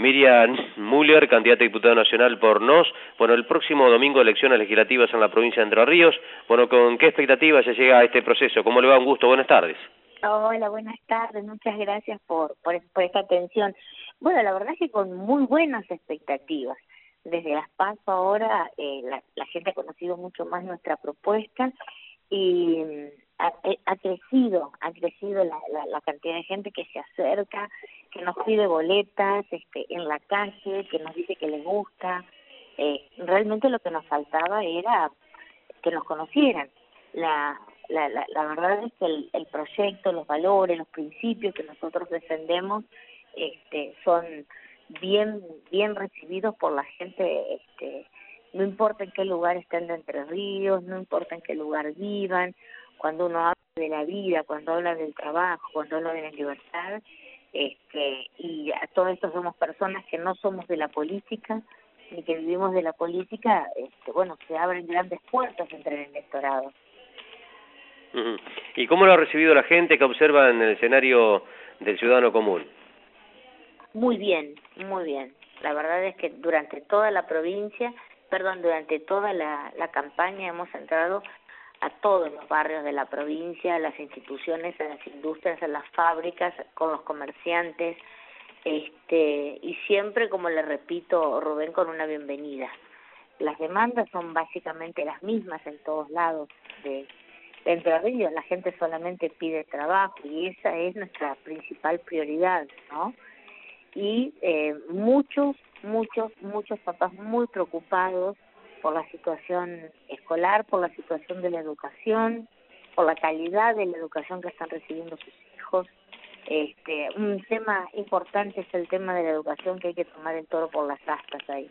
Miriam Müller, candidata a diputada nacional por NOS. Bueno, el próximo domingo elecciones legislativas en la provincia de Entre Ríos. Bueno, ¿con qué expectativas se llega a este proceso? ¿Cómo le va? Un gusto, buenas tardes. Hola, buenas tardes, muchas gracias por esta atención. Bueno, la verdad es que con muy buenas expectativas. Desde las PASO ahora la gente ha conocido mucho más nuestra propuesta y ha crecido la cantidad de gente que se acerca, que nos pide boletas en la calle, que nos dice que les gusta. Realmente lo que nos faltaba era que nos conocieran. La verdad es que el proyecto, los valores, los principios que nosotros defendemos son bien recibidos por la gente, no importa en qué lugar estén de Entre Ríos, no importa en qué lugar vivan, cuando uno habla de la vida, cuando habla del trabajo, cuando habla de la libertad, y a todo esto somos personas que no somos de la política, ni que vivimos de la política, bueno, se abren grandes puertas entre el electorado. ¿Y cómo lo ha recibido la gente que observa en el escenario del ciudadano común? Muy bien, muy bien. La verdad es que durante toda la campaña hemos entrado a todos los barrios de la provincia, a las instituciones, a las industrias, a las fábricas, con los comerciantes, y siempre, como le repito, Rubén, con una bienvenida. Las demandas son básicamente las mismas en todos lados de Entre Ríos. La gente solamente pide trabajo y esa es nuestra principal prioridad, ¿no? Y muchos papás muy preocupados por la situación escolar, por la situación de la educación, por la calidad de la educación que están recibiendo sus hijos. Un tema importante es el tema de la educación, que hay que tomar el toro por las astas ahí.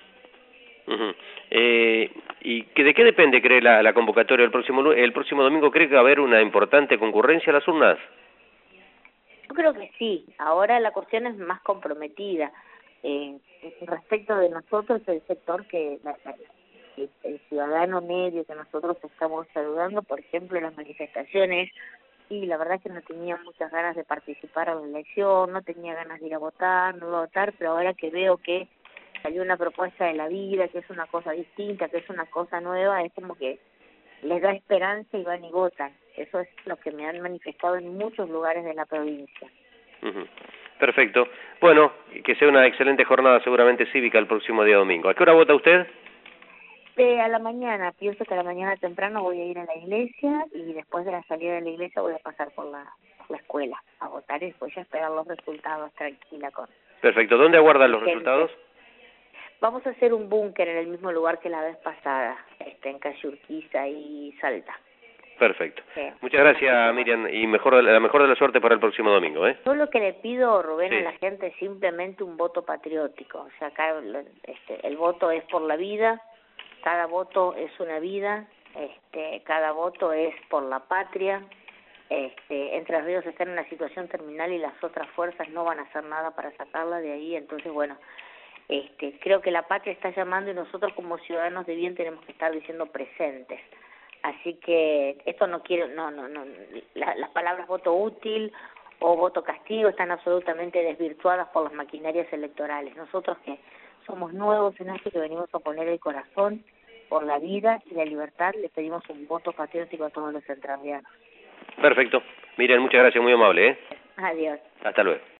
¿Y de qué depende, cree, la convocatoria el próximo domingo? ¿Cree que va a haber una importante concurrencia a las urnas? Yo creo que sí. Ahora la cuestión es más comprometida. Respecto de nosotros, el sector el ciudadano medio que nosotros estamos saludando, por ejemplo, en las manifestaciones, y la verdad es que no tenía muchas ganas de participar a la elección, no tenía ganas de ir a votar, no iba a votar, pero ahora que veo que salió una propuesta de la vida, que es una cosa distinta, que es una cosa nueva, es como que les da esperanza y van y votan. Eso es lo que me han manifestado en muchos lugares de la provincia. Perfecto. Bueno, que sea una excelente jornada seguramente cívica el próximo día domingo. ¿A qué hora vota usted? A la mañana, pienso que a la mañana temprano voy a ir a la iglesia y después de la salida de la iglesia voy a pasar por la escuela a votar y después ya esperar los resultados tranquila con... Perfecto. ¿Dónde aguardan los resultados? Vamos a hacer un búnker en el mismo lugar que la vez pasada, en calle Urquiza y Salta. Perfecto. Sí. Muchas gracias, Miriam, y la mejor de la suerte para el próximo domingo, ¿eh? Yo lo que le pido, Rubén, sí, a la gente es simplemente un voto patriótico. O sea, acá el voto es por la vida, cada voto es una vida, cada voto es por la patria. Entre Ríos está en una situación terminal y las otras fuerzas no van a hacer nada para sacarla de ahí. Entonces, bueno, creo que la patria está llamando y nosotros como ciudadanos de bien tenemos que estar diciendo presentes. Así que esto las palabras voto útil o voto castigo están absolutamente desvirtuadas por las maquinarias electorales. Nosotros que somos nuevos en esto, que venimos a poner el corazón por la vida y la libertad, le pedimos un voto patriótico a todos los entrerrianos. Perfecto. Miren, muchas gracias, muy amable, ¿eh? Adiós. Hasta luego.